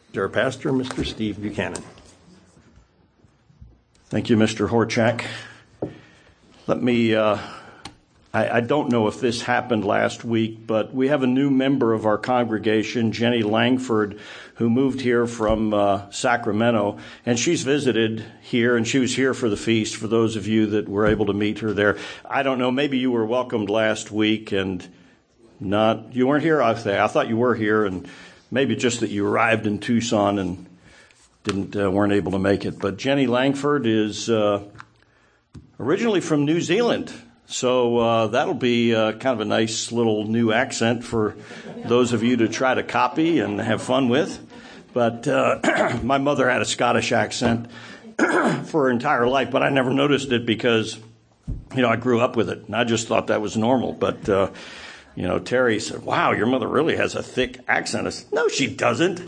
Our pastor, Mr. Steve Buchanan. Thank you, Mr. Horchak. Let me, I don't know if this happened last week, but we have a new member of our congregation, Jenny Langford, who moved here from Sacramento, and she's visited here, and she was here for the feast, for those of you that were able to meet her there. I don't know, maybe you were welcomed last week and you weren't here? I thought you were here, and maybe just that you arrived in Tucson and weren't able to make it. But Jenny Langford is originally from New Zealand, so that'll be kind of a nice little new accent for those of you to try to copy and have fun with. But my mother had a Scottish accent for her entire life, but I never noticed it because, I grew up with it, and I just thought that was normal. But Terry said, "Wow, your mother really has a thick accent." I said, "No, she doesn't."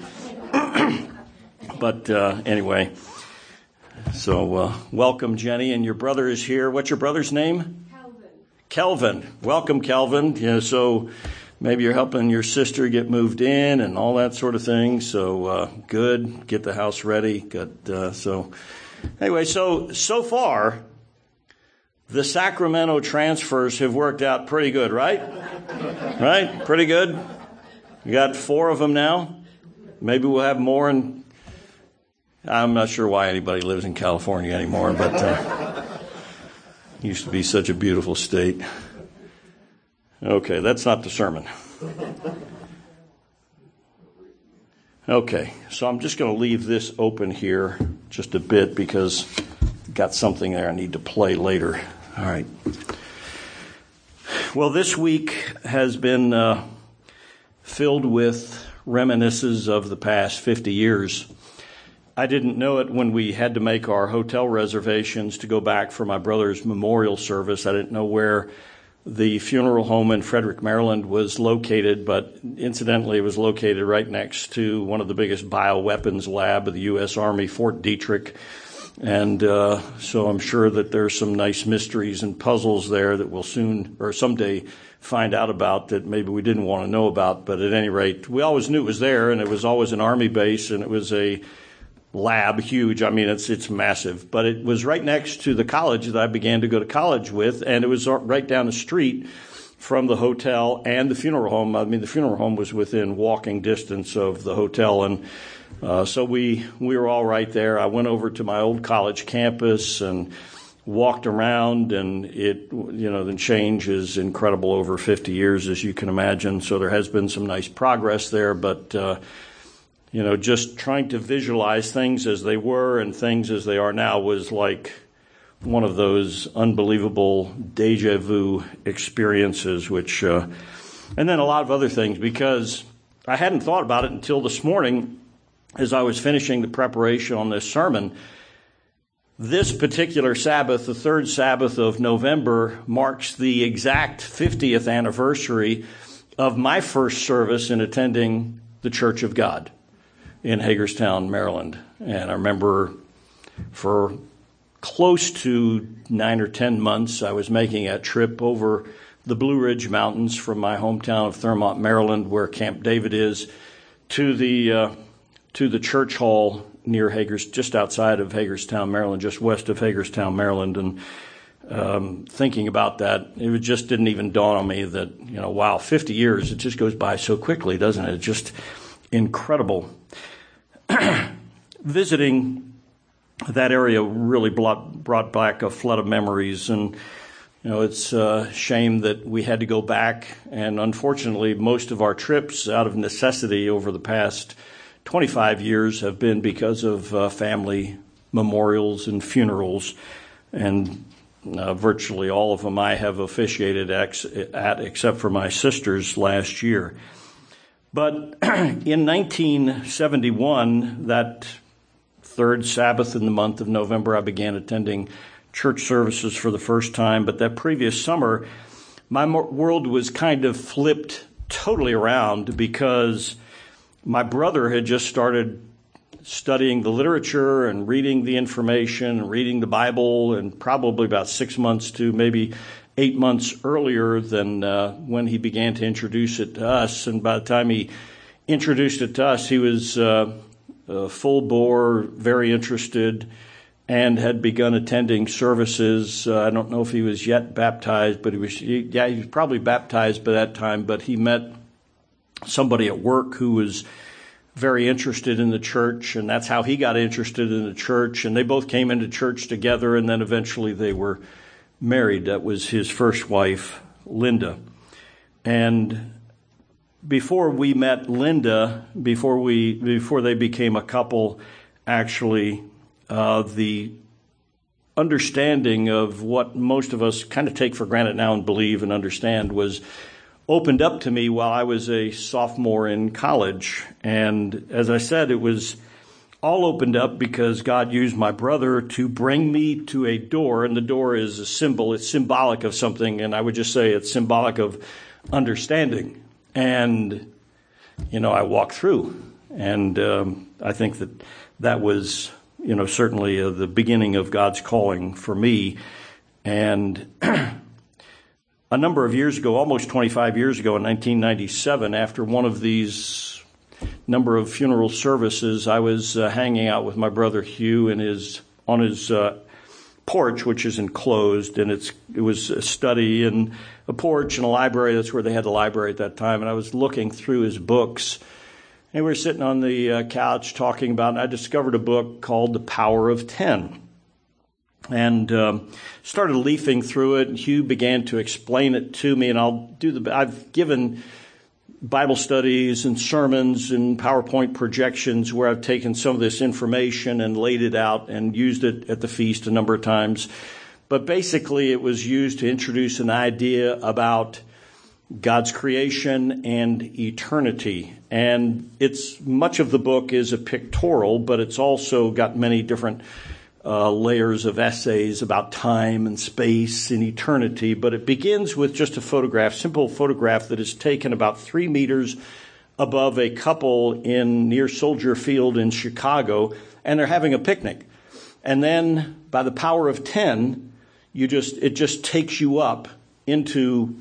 But anyway, so welcome, Jenny, and your brother is here. What's your brother's name? Kelvin. Welcome, Kelvin. So maybe you're helping your sister get moved in and all that sort of thing. So good. Get the house ready. Good. So anyway, so far, the Sacramento transfers have worked out pretty good, right? Right? Pretty good. We got 4 of them now. Maybe we'll have more. And I'm not sure why anybody lives in California anymore, but it used to be such a beautiful state. Okay, that's not the sermon. Okay, so I'm just going to leave this open here just a bit because I've got something there I need to play later. All right. Well, this week has been filled with reminiscences of the past 50 years. I didn't know it when we had to make our hotel reservations to go back for my brother's memorial service. I didn't know where the funeral home in Frederick, Maryland was located, but incidentally it was located right next to one of the biggest bioweapons lab of the U.S. Army, Fort Detrick. And so I'm sure that there's some nice mysteries and puzzles there that we'll soon or someday find out about that maybe we didn't want to know about. But at any rate, we always knew it was there, and it was always an Army base, and it was a lab, huge. I mean, it's massive. But it was right next to the college that I began to go to college with, and it was right down the street from the hotel and the funeral home. I mean, the funeral home was within walking distance of the hotel, and so we were all right there. I went over to my old college campus and walked around, and the change is incredible over 50 years, as you can imagine. So there has been some nice progress there, but just trying to visualize things as they were and things as they are now was like one of those unbelievable deja vu experiences, and then a lot of other things, because I hadn't thought about it until this morning as I was finishing the preparation on this sermon. This particular Sabbath, the third Sabbath of November, marks the exact 50th anniversary of my first service in attending the Church of God in Hagerstown, Maryland. And I remember for close to 9 or 10 months, I was making a trip over the Blue Ridge Mountains from my hometown of Thurmont, Maryland, where Camp David is, to the church hall near just outside of Hagerstown, Maryland, just west of Hagerstown, Maryland. And thinking about that, it just didn't even dawn on me that, wow, 50 years, it just goes by so quickly, doesn't it? It's just incredible. Visiting that area really brought back a flood of memories, and it's a shame that we had to go back, and unfortunately most of our trips out of necessity over the past 25 years have been because of family memorials and funerals, and virtually all of them I have officiated at except for my sister's last year. But in 1971, that third Sabbath in the month of November, I began attending church services for the first time. But that previous summer, my world was kind of flipped totally around, because my brother had just started studying the literature and reading the information and reading the Bible, and probably about 6 months to maybe 8 months earlier than when he began to introduce it to us. And by the time he introduced it to us, he was full bore, very interested, and had begun attending services. I don't know if he was yet baptized, but he was probably baptized by that time, but he met somebody at work who was very interested in the church, and that's how he got interested in the church. And they both came into church together, and then eventually they were married. That was his first wife, Linda. And before we met Linda, before they became a couple, actually, the understanding of what most of us kind of take for granted now and believe and understand was opened up to me while I was a sophomore in college. And as I said, it was all opened up because God used my brother to bring me to a door, and the door is a symbol. It's symbolic of something, and I would just say it's symbolic of understanding. And, I walked through, and I think that was, certainly the beginning of God's calling for me. And a number of years ago, almost 25 years ago, in 1997, after one of these number of funeral services, I was hanging out with my brother Hugh on his porch, which is enclosed, and it was a study and a porch and a library. That's where they had the library at that time. And I was looking through his books, and we were sitting on the couch talking about, and I discovered a book called The Power of 10. And started leafing through it, and Hugh began to explain it to me. And I've given Bible studies and sermons and PowerPoint projections where I've taken some of this information and laid it out and used it at the feast a number of times. But basically, it was used to introduce an idea about God's creation and eternity. And much of the book is a pictorial, but it's also got many different layers of essays about time and space and eternity. But it begins with just a simple photograph that is taken about 3 meters above a couple near Soldier Field in Chicago, and they're having a picnic. And then by the power of 10, it just takes you up into,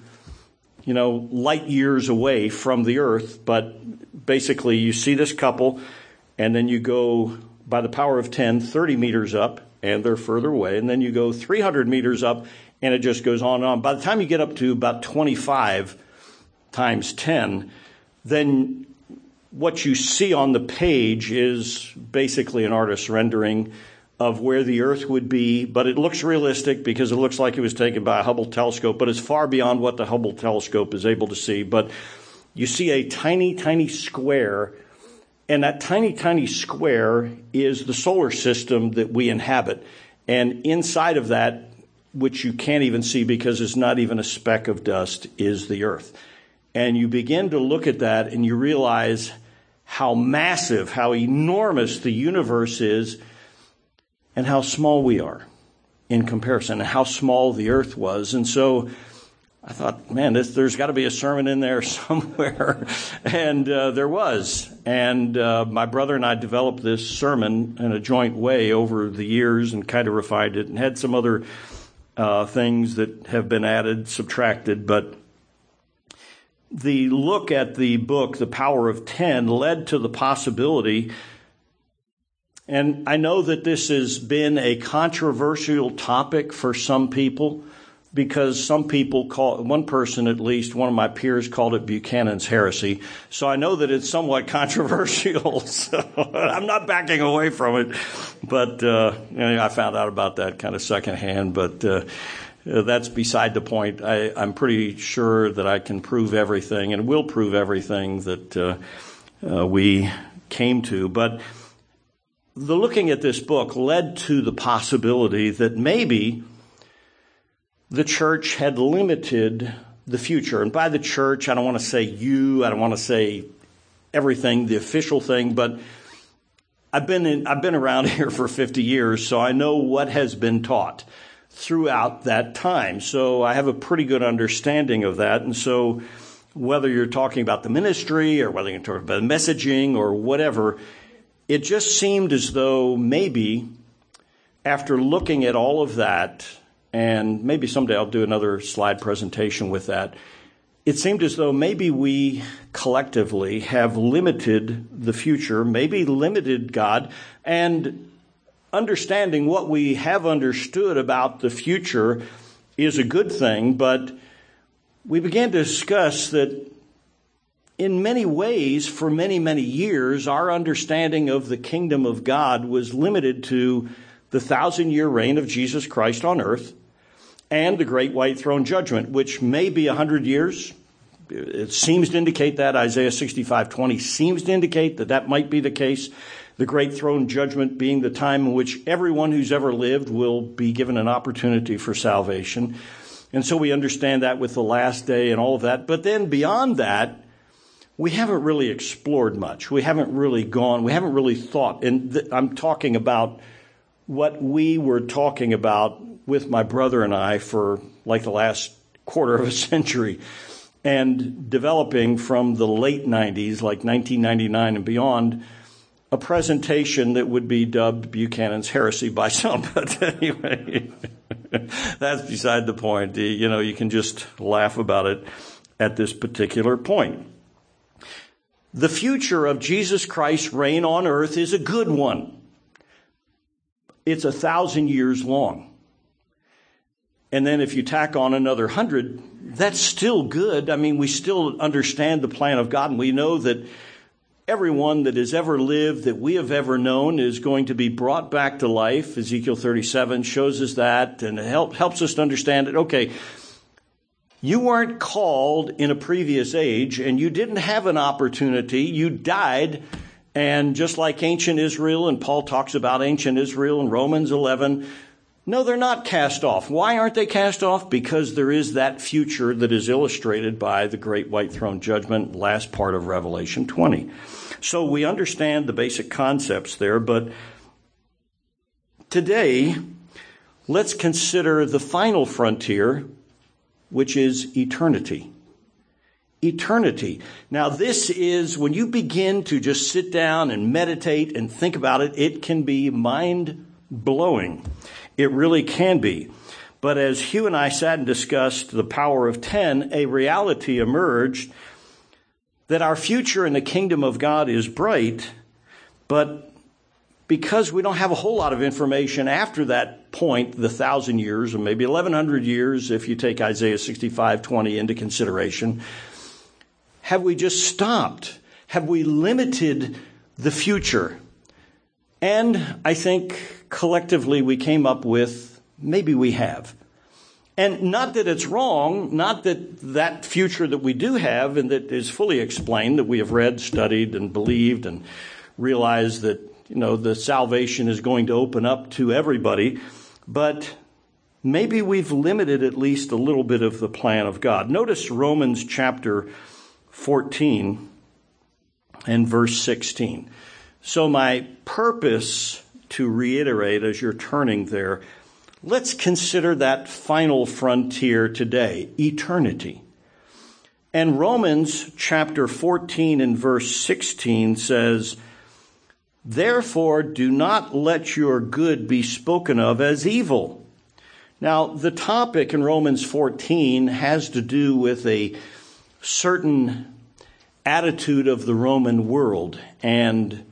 light years away from the earth. But basically you see this couple, and then you go by the power of 10, 30 meters up, and they're further away. And then you go 300 meters up, and it just goes on and on. By the time you get up to about 25 times 10, then what you see on the page is basically an artist's rendering of where the earth would be. But it looks realistic because it looks like it was taken by a Hubble telescope, but it's far beyond what the Hubble telescope is able to see. But you see a tiny, tiny square. And that tiny, tiny square is the solar system that we inhabit. And inside of that, which you can't even see because it's not even a speck of dust, is the earth. And you begin to look at that and you realize how massive, how enormous the universe is and how small we are in comparison, and how small the earth was. And so I thought, man, there's got to be a sermon in there somewhere. And there was. And my brother and I developed this sermon in a joint way over the years and kind of refined it and had some other things that have been added, subtracted. But the look at the book, The Power of 10, led to the possibility. And I know that this has been a controversial topic for some people, because some people one person at least, one of my peers, called it Buchanan's heresy. So I know that it's somewhat controversial. So I'm not backing away from it. But I found out about that kind of secondhand. But that's beside the point. I'm pretty sure that I can prove everything and will prove everything that we came to. But the looking at this book led to the possibility that maybe the church had limited the future. And by the church, I don't want to say I don't want to say everything, the official thing, but I've been around here for 50 years, so I know what has been taught throughout that time. So I have a pretty good understanding of that. And so whether you're talking about the ministry or whether you're talking about messaging or whatever, it just seemed as though maybe after looking at all of that, and maybe someday I'll do another slide presentation with that, it seemed as though maybe we collectively have limited the future, maybe limited God, and understanding what we have understood about the future is a good thing, but we began to discuss that in many ways, for many, many years, our understanding of the kingdom of God was limited to the 1,000-year reign of Jesus Christ on earth and the great white throne judgment, which may be 100 years. It seems to indicate that. Isaiah 65:20 seems to indicate that that might be the case. The great throne judgment being the time in which everyone who's ever lived will be given an opportunity for salvation. And so we understand that with the last day and all of that. But then beyond that, we haven't really explored much. We haven't really thought. And I'm talking about what we were talking about with my brother and I for like the last quarter of a century, and developing from the late 90s, like 1999 and beyond, a presentation that would be dubbed Buchanan's heresy by some. But anyway, that's beside the point. You can just laugh about it at this particular point. The future of Jesus Christ's reign on earth is a good one. It's 1,000 years long. And then if you tack on another 100, that's still good. I mean, we still understand the plan of God, and we know that everyone that has ever lived, that we have ever known, is going to be brought back to life. Ezekiel 37 shows us that, and it helps us to understand it. Okay, you weren't called in a previous age, and you didn't have an opportunity. You died, and just like ancient Israel, and Paul talks about ancient Israel in Romans 11, no, they're not cast off. Why aren't they cast off? Because there is that future that is illustrated by the great white throne judgment, last part of Revelation 20. So we understand the basic concepts there, but today, let's consider the final frontier, which is eternity. Eternity. Now, this is, when you begin to just sit down and meditate and think about it, it can be mind-blowing. It really can be. But as Hugh and I sat and discussed the power of 10, a reality emerged that our future in the kingdom of God is bright, but because we don't have a whole lot of information after that point, the 1,000 years, or maybe 1,100 years, if you take Isaiah 65:20 into consideration, have we just stopped? Have we limited the future? And I think collectively we came up with, maybe we have. And not that it's wrong, not that that future that we do have and that is fully explained, that we have read, studied, and believed, and realized that, the salvation is going to open up to everybody. But maybe we've limited at least a little bit of the plan of God. Notice Romans chapter 14 and verse 16. So my purpose to reiterate as you're turning there, let's consider that final frontier today, eternity. And Romans chapter 14 and verse 16 says, therefore do not let your good be spoken of as evil. Now, the topic in Romans 14 has to do with a certain attitude of the Roman world and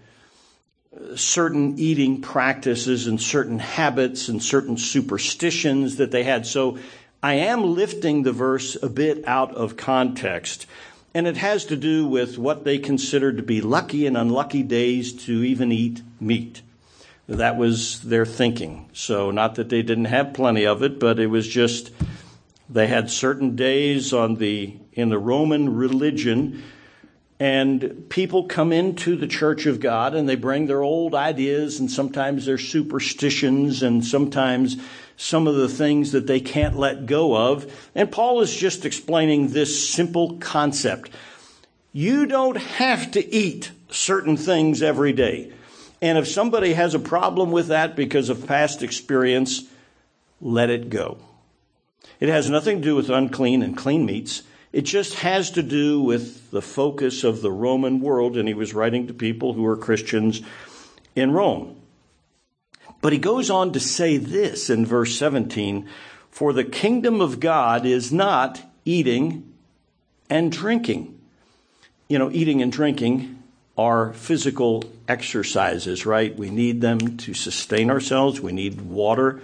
certain eating practices and certain habits and certain superstitions that they had. So I am lifting the verse a bit out of context, and it has to do with what they considered to be lucky and unlucky days to even eat meat. That was their thinking. So not that they didn't have plenty of it, but it was just they had certain days in the Roman religion. And people come into the church of God and they bring their old ideas and sometimes their superstitions and sometimes some of the things that they can't let go of. And Paul is just explaining this simple concept. You don't have to eat certain things every day. And if somebody has a problem with that because of past experience, let it go. It has nothing to do with unclean and clean meats. It just has to do with the focus of the Roman world, and he was writing to people who were Christians in Rome. But he goes on to say this in verse 17, for the kingdom of God is not eating and drinking. Eating and drinking are physical exercises, right? We need them to sustain ourselves. We need water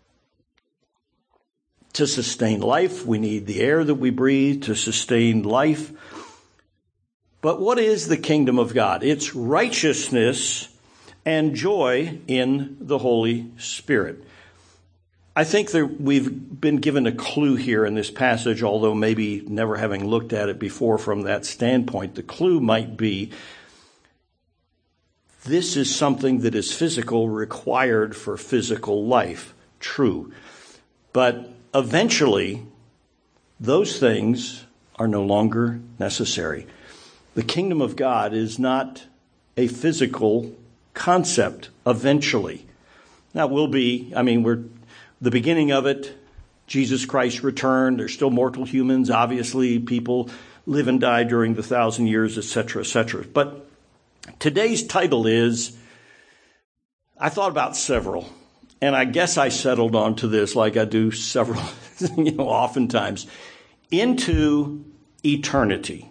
to sustain life. We need the air that we breathe to sustain life. But what is the kingdom of God? It's righteousness and joy in the Holy Spirit. I think that we've been given a clue here in this passage, although maybe never having looked at it before from that standpoint. The clue might be this is something that is physical, required for physical life. True. But eventually, those things are no longer necessary. The kingdom of God is not a physical concept eventually. Now, we're the beginning of it. Jesus Christ returned. There's still mortal humans. Obviously, people live and die during the 1,000 years, etc., etc. But today's title is, I thought about several, and I guess I settled onto this like I do several, oftentimes, into eternity.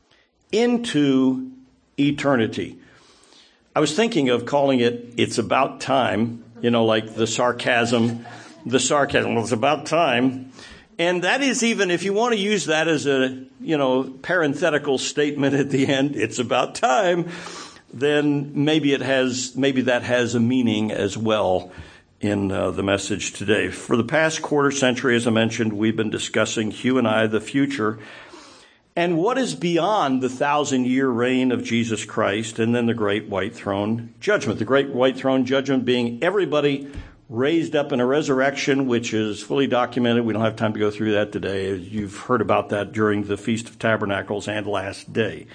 Into eternity. I was thinking of calling it, It's About Time, like the sarcasm, well, it's about time. And that is, even if you want to use that as a, parenthetical statement at the end, it's about time, then maybe that has a meaning as well in the message today. For the past quarter century, as I mentioned, we've been discussing, Hugh and I, the future and what is beyond the 1,000-year reign of Jesus Christ and then the great white throne judgment. The great white throne judgment being everybody raised up in a resurrection, which is fully documented. We don't have time to go through that today. You've heard about that during the Feast of Tabernacles and Last Day.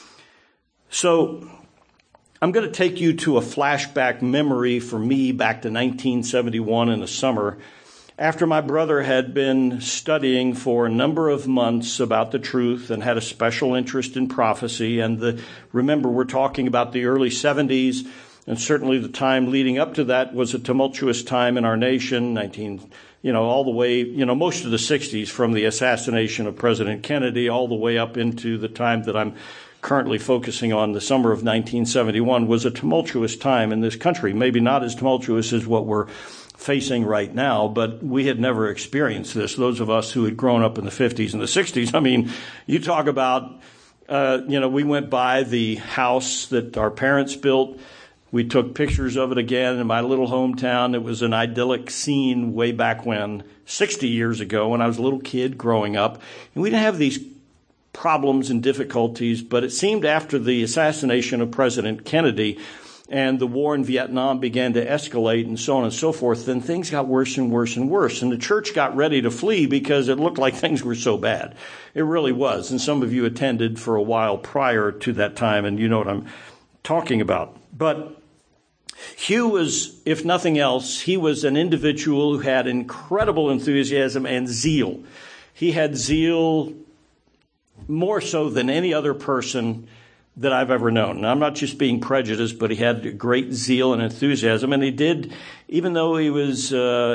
So I'm going to take you to a flashback memory for me back to 1971 in the summer, after my brother had been studying for a number of months about the truth and had a special interest in prophecy. And remember, we're talking about the early 70s. And certainly the time leading up to that was a tumultuous time in our nation, all the way, most of the 60s, from the assassination of President Kennedy all the way up into the time that I'm currently focusing on. The summer of 1971 was a tumultuous time in this country. Maybe not as tumultuous as what we're facing right now, but we had never experienced this. Those of us who had grown up in the 50s and the 60s, you talk about, we went by the house that our parents built. We took pictures of it again in my little hometown. It was an idyllic scene way back when, 60 years ago, when I was a little kid growing up. And we didn't have these problems and difficulties, but it seemed after the assassination of President Kennedy and the war in Vietnam began to escalate and so on and so forth, then things got worse and worse and worse. And the church got ready to flee because it looked like things were so bad. It really was. And some of you attended for a while prior to that time, and you know what I'm talking about. But Hugh was, if nothing else, he was an individual who had incredible enthusiasm and zeal. He had zeal more so than any other person that I've ever known. And I'm not just being prejudiced, but he had great zeal and enthusiasm. And he did, even though he was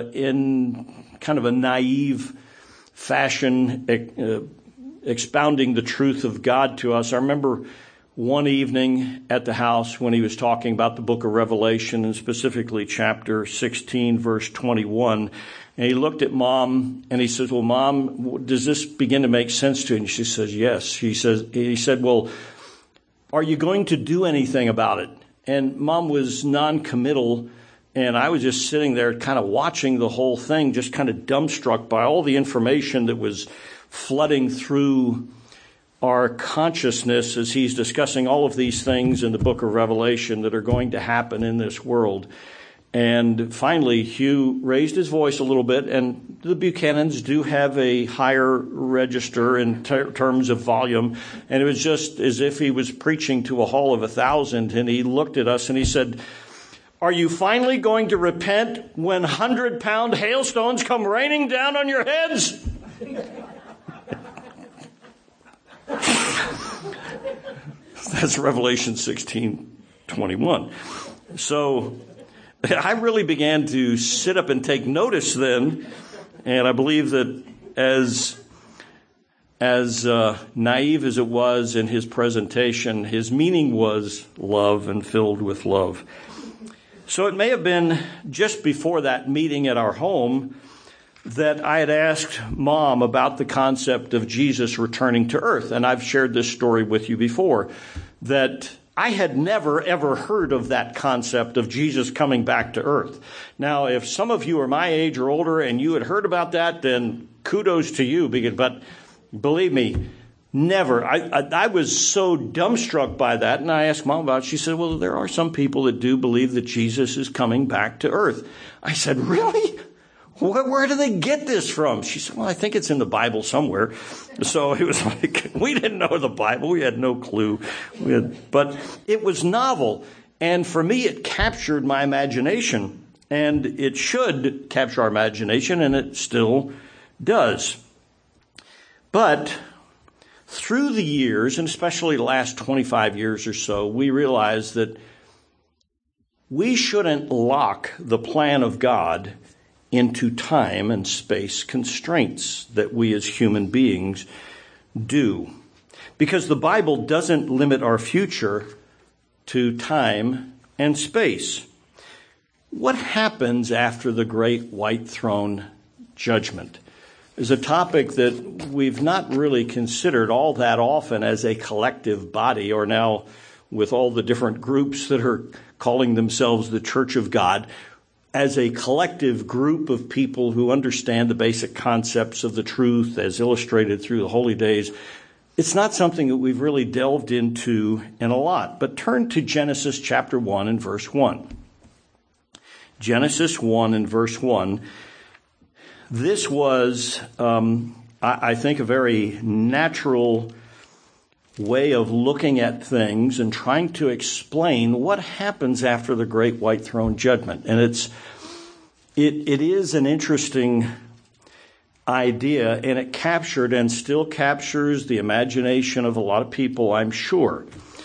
in kind of a naive fashion, expounding the truth of God to us. I remember one evening at the house when he was talking about the book of Revelation, and specifically chapter 16, verse 21. And he looked at Mom and he says, well, Mom, does this begin to make sense to you? And she says, yes. He said, well, are you going to do anything about it? And Mom was non-committal, and I was just sitting there kind of watching the whole thing, just kind of dumbstruck by all the information that was flooding through our consciousness as he's discussing all of these things in the book of Revelation that are going to happen in this world. And finally, Hugh raised his voice a little bit, and the Buchanans do have a higher register in terms of volume. And it was just as if he was preaching to a hall of 1,000, and he looked at us and he said, are you finally going to repent when 100-pound hailstones come raining down on your heads? That's Revelation 16:21. So I really began to sit up and take notice then, and I believe that as as naive as it was in his presentation, his meaning was love and filled with love. So it may have been just before that meeting at our home that I had asked Mom about the concept of Jesus returning to earth. And I've shared this story with you before, that I had never, ever heard of that concept of Jesus coming back to earth. Now, if some of you are my age or older and you had heard about that, then kudos to you. But believe me, never. I was so dumbstruck by that, and I asked Mom about it. She said, well, there are some people that do believe that Jesus is coming back to earth. I said, really? Where do they get this from? She said, well, I think it's in the Bible somewhere. So it was like, we didn't know the Bible. We had no clue. But it was novel. And for me, it captured my imagination. And it should capture our imagination, and it still does. But through the years, and especially the last 25 years or so, we realized that we shouldn't lock the plan of God into time and space constraints that we as human beings do. Because the Bible doesn't limit our future to time and space. What happens after the great white throne judgment is a topic that we've not really considered all that often as a collective body, or now with all the different groups that are calling themselves the Church of God, as a collective group of people who understand the basic concepts of the truth as illustrated through the holy days. It's not something that we've really delved into in a lot. But turn to Genesis chapter 1 and verse 1. Genesis 1 and verse 1. This was, I think, a very natural way of looking at things and trying to explain what happens after the great white throne judgment. And it is an interesting idea, and it captured and still captures the imagination of a lot of people, I'm sure.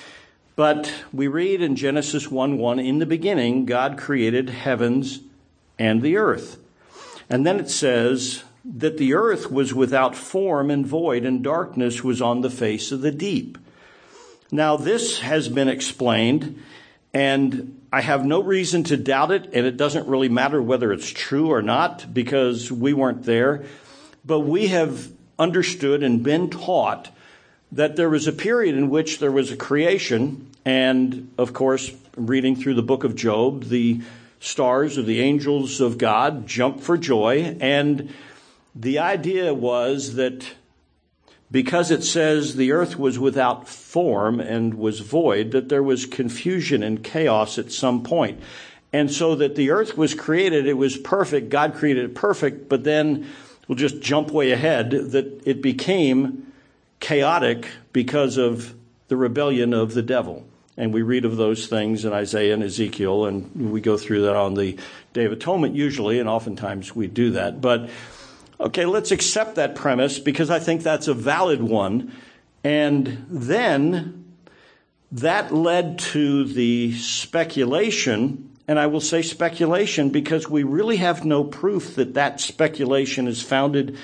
But we read in Genesis 1:1, in the beginning, God created heavens and the earth. And then it says that the earth was without form and void, and darkness was on the face of the deep. Now, this has been explained, and I have no reason to doubt it, and it doesn't really matter whether it's true or not, because we weren't there. But we have understood and been taught that there was a period in which there was a creation, and, of course, reading through the book of Job, the stars or the angels of God jumped for joy, and the idea was that because it says the earth was without form and was void, that there was confusion and chaos at some point. And so that the earth was created, it was perfect, God created it perfect, but then we'll just jump way ahead, that it became chaotic because of the rebellion of the devil. And we read of those things in Isaiah and Ezekiel, and we go through that on the Day of Atonement usually, and oftentimes we do that. But okay, let's accept that premise because I think that's a valid one. And then that led to the speculation, and I will say speculation because we really have no proof that that speculation is founded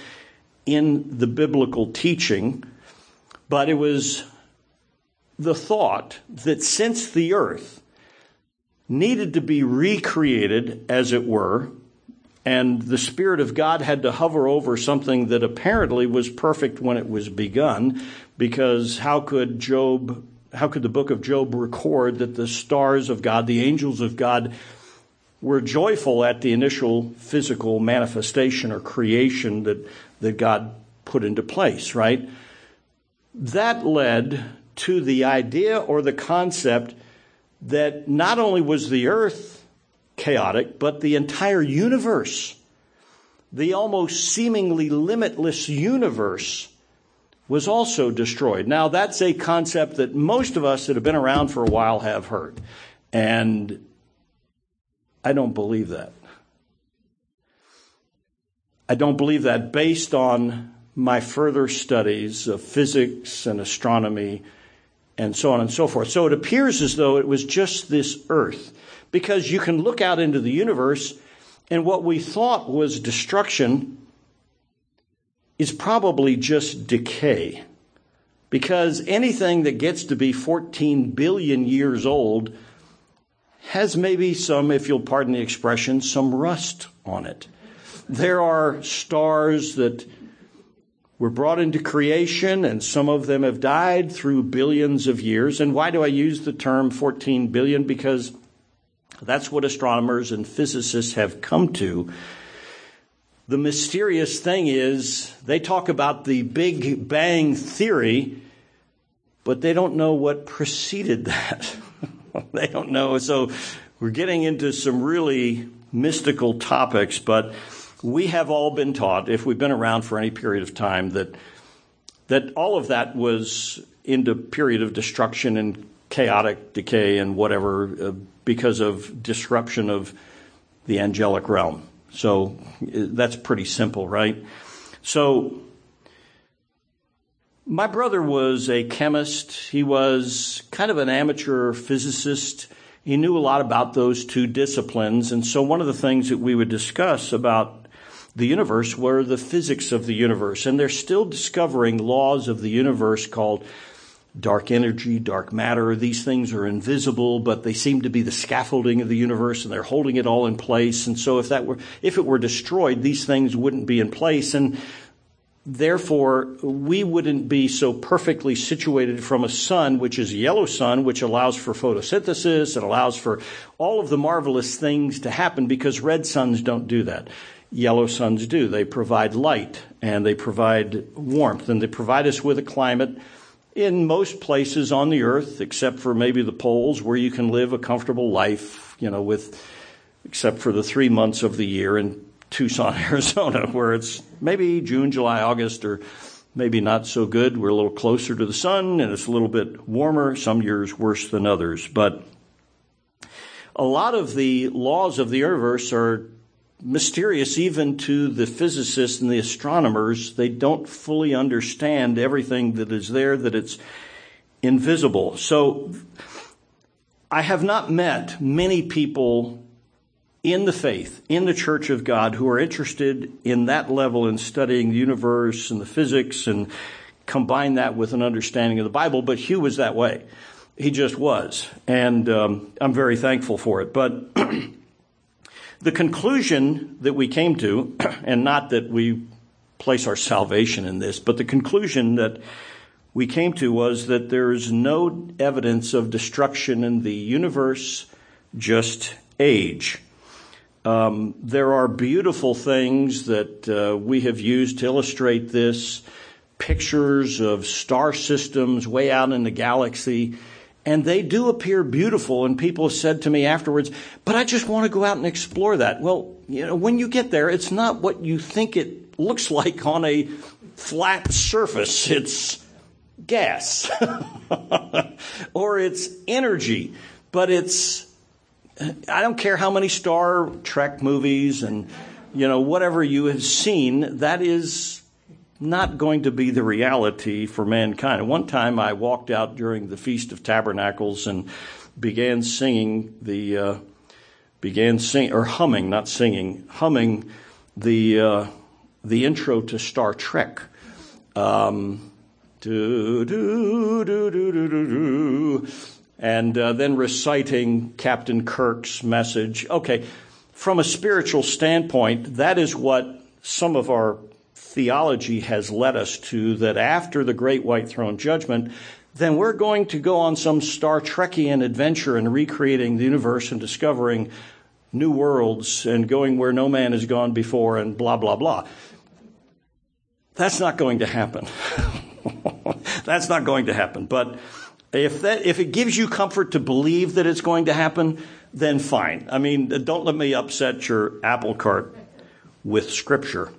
in the biblical teaching, but it was the thought that since the earth needed to be recreated, as it were, and the Spirit of God had to hover over something that apparently was perfect when it was begun, because how could the book of Job record that the stars of God, the angels of God, were joyful at the initial physical manifestation or creation that God put into place, right? That led to the idea or the concept that not only was the earth chaotic, but the entire universe, the almost seemingly limitless universe, was also destroyed. Now, that's a concept that most of us that have been around for a while have heard. And I don't believe that. I don't believe that based on my further studies of physics and astronomy and so on and so forth. So it appears as though it was just this earth, because you can look out into the universe and what we thought was destruction is probably just decay. Because anything that gets to be 14 billion years old has maybe some, if you'll pardon the expression, some rust on it. There are stars that were brought into creation, and some of them have died through billions of years. And why do I use the term 14 billion? Because that's what astronomers and physicists have come to. The mysterious thing is they talk about the Big Bang Theory, but they don't know what preceded that. They don't know. So we're getting into some really mystical topics, but we have all been taught, if we've been around for any period of time, that all of that was in the period of destruction and chaotic decay and whatever because of disruption of the angelic realm. So that's pretty simple, right? So my brother was a chemist. He was kind of an amateur physicist. He knew a lot about those two disciplines. And so one of the things that we would discuss about the universe were the physics of the universe. And they're still discovering laws of the universe called dark energy, dark matter. These things are invisible, but they seem to be the scaffolding of the universe, and they're holding it all in place. And so if it were destroyed, these things wouldn't be in place. And therefore, we wouldn't be so perfectly situated from a sun, which is a yellow sun, which allows for photosynthesis. It allows for all of the marvelous things to happen because red suns don't do that. Yellow suns do. They provide light, and they provide warmth, and they provide us with a climate in most places on the earth, except for maybe the poles, where you can live a comfortable life, except for the 3 months of the year in Tucson, Arizona, where it's maybe June, July, August, or maybe not so good. We're a little closer to the sun, and it's a little bit warmer, some years worse than others. But a lot of the laws of the universe are mysterious even to the physicists and the astronomers. They don't fully understand everything that is there, that it's invisible. So I have not met many people in the faith, in the Church of God, who are interested in that level in studying the universe and the physics and combine that with an understanding of the Bible. But Hugh was that way. He just was. And I'm very thankful for it. But the conclusion that we came to, and not that we place our salvation in this, but the conclusion that we came to was that there is no evidence of destruction in the universe, just age. There are beautiful things that we have used to illustrate this, pictures of star systems way out in the galaxy. And they do appear beautiful, and people have said to me afterwards, but I just want to go out and explore that. Well, when you get there, it's not what you think it looks like on a flat surface. It's gas or it's energy, but I don't care how many Star Trek movies and, whatever you have seen, that is not going to be the reality for mankind. At one time, I walked out during the Feast of Tabernacles and humming the intro to Star Trek. And then reciting Captain Kirk's message. Okay, from a spiritual standpoint, that is what some of our theology has led us to, that after the great white throne judgment, then we're going to go on some Star Trekian adventure and recreating the universe and discovering new worlds and going where no man has gone before and blah, blah, blah. That's not going to happen. That's not going to happen. But if it gives you comfort to believe that it's going to happen, then fine. I mean, don't let me upset your apple cart with Scripture.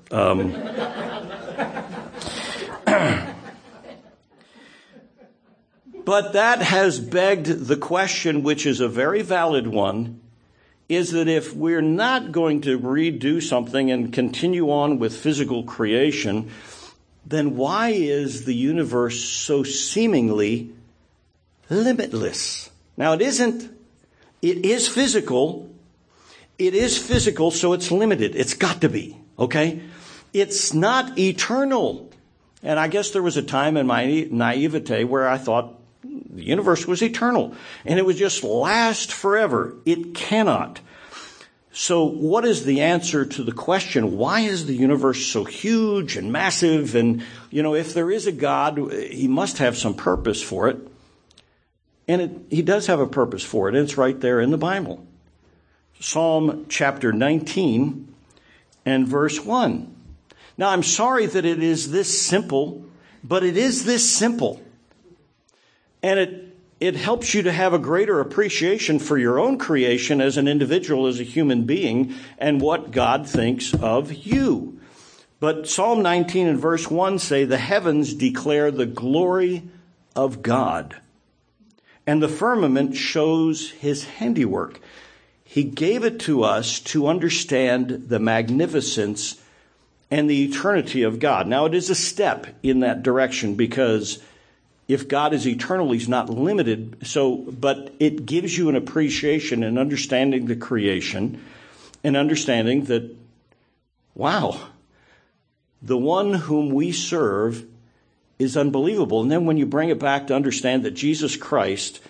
But that has begged the question, which is a very valid one, is that if we're not going to redo something and continue on with physical creation, then why is the universe so seemingly limitless? Now, it isn't. It is physical. It is physical, so it's limited. It's got to be, okay? It's not eternal. And I guess there was a time in my naivete where I thought the universe was eternal and it would just last forever. It cannot. So what is the answer to the question, why is the universe so huge and massive? And, if there is a God, he must have some purpose for it. And he does have a purpose for it. And it's right there in the Bible. Psalm chapter 19 and verse 1. Now, I'm sorry that it is this simple, but it is this simple. And it helps you to have a greater appreciation for your own creation as an individual, as a human being, and what God thinks of you. But Psalm 19 and verse 1 say, the heavens declare the glory of God, and the firmament shows his handiwork. He gave it to us to understand the magnificence and the eternity of God. Now, it is a step in that direction, because if God is eternal, he's not limited. But it gives you an appreciation and understanding the creation and understanding that, wow, the one whom we serve is unbelievable. And then when you bring it back to understand that Jesus Christ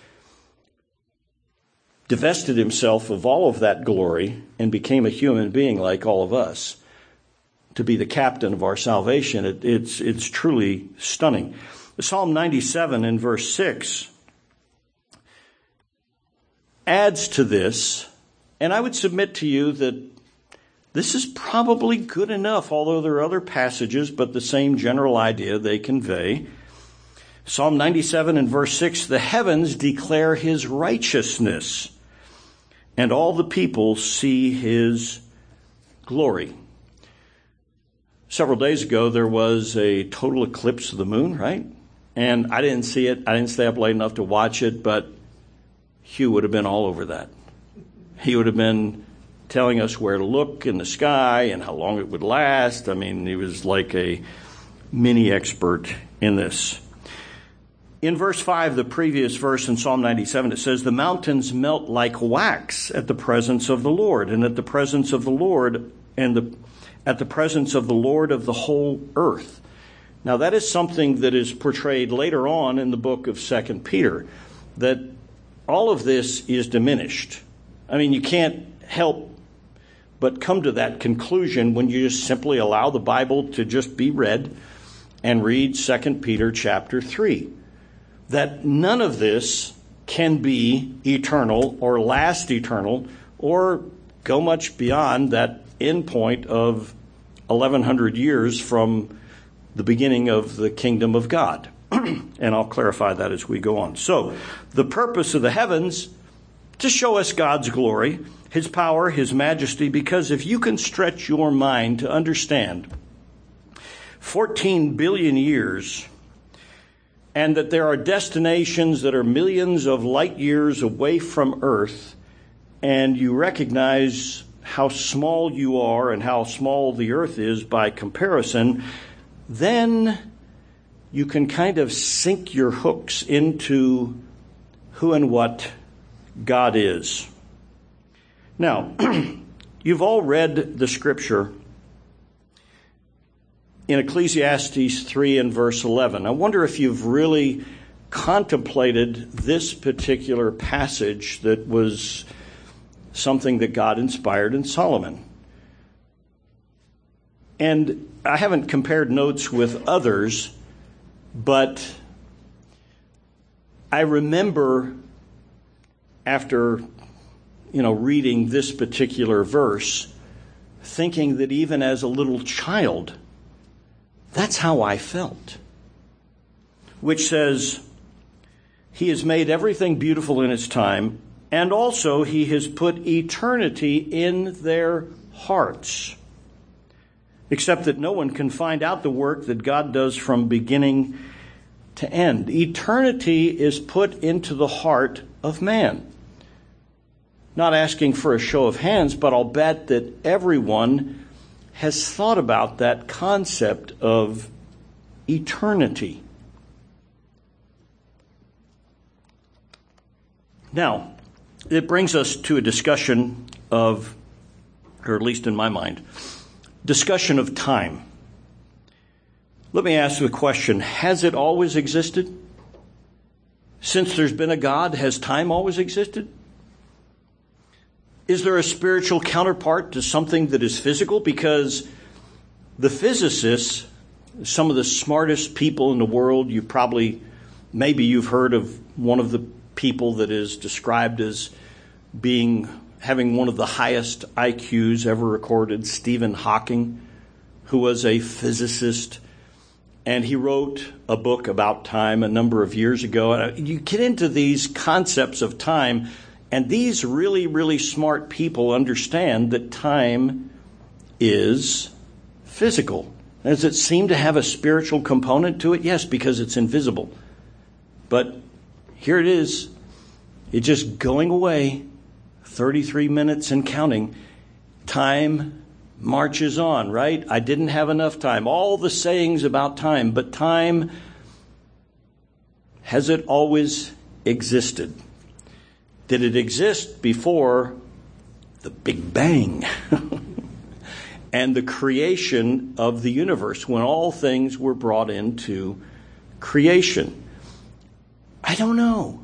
divested himself of all of that glory and became a human being like all of us to be the captain of our salvation, it's truly stunning. Psalm 97 and verse 6 adds to this, and I would submit to you that this is probably good enough, although there are other passages, but the same general idea they convey. Psalm 97 and verse 6, the heavens declare his righteousness, and all the people see his glory. Several days ago, there was a total eclipse of the moon, right? And I didn't see it. I didn't stay up late enough to watch it, but Hugh would have been all over that. He would have been telling us where to look in the sky and how long it would last. I mean, he was like a mini expert in this. In verse 5, the previous verse in Psalm 97, it says, the mountains melt like wax at the presence of the Lord, and at the presence of the Lord at the presence of the Lord of the whole earth. Now, that is something that is portrayed later on in the book of 2 Peter, that all of this is diminished. I mean, you can't help but come to that conclusion when you just simply allow the Bible to just be read and read 2 Peter chapter 3, that none of this can be eternal or last eternal or go much beyond that end point of 1,100 years from the beginning of the kingdom of God. And I'll clarify that as we go on. So, the purpose of the heavens, to show us God's glory, his power, his majesty, because if you can stretch your mind to understand 14 billion years, and that there are destinations that are millions of light years away from Earth, and you recognize how small you are and how small the Earth is by comparison, then you can kind of sink your hooks into who and what God is. Now, you've all read the scripture in Ecclesiastes 3 and verse 11. I wonder if you've really contemplated this particular passage that was something that God inspired in Solomon. And I haven't compared notes with others, but I remember after, reading this particular verse, thinking that even as a little child, that's how I felt. Which says, he has made everything beautiful in its time, and also he has put eternity in their hearts. Except that no one can find out the work that God does from beginning to end. Eternity is put into the heart of man. Not asking for a show of hands, but I'll bet that everyone has thought about that concept of eternity. Now, it brings us to a discussion of, or at least in my mind, discussion of time. Let me ask you a question. Has it always existed? Since there's been a God, has time always existed? Is there a spiritual counterpart to something that is physical? Because the physicists, some of the smartest people in the world, maybe you've heard of one of the people that is described as having one of the highest IQs ever recorded, Stephen Hawking, who was a physicist. And he wrote a book about time a number of years ago. And you get into these concepts of time, and these really, really smart people understand that time is physical. Does it seem to have a spiritual component to it? Yes, because it's invisible. But here it is. It's just going away, 33 minutes and counting. Time marches on, right? I didn't have enough time. All the sayings about time, but time, has it always existed? Did it exist before the Big Bang and the creation of the universe, when all things were brought into creation? I don't know.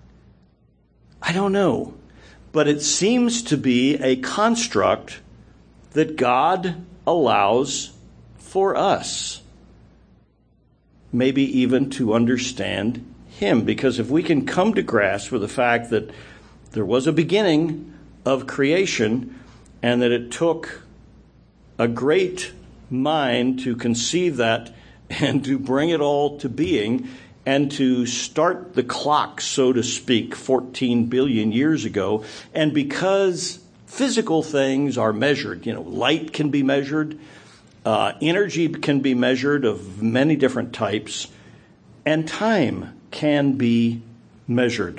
But it seems to be a construct that God allows for us, maybe even to understand Him. Because if we can come to grasp with the fact that there was a beginning of creation and that it took a great mind to conceive that and to bring it all to being and to start the clock, so to speak, 14 billion years ago, and because physical things are measured. Light can be measured. Energy can be measured of many different types. And time can be measured.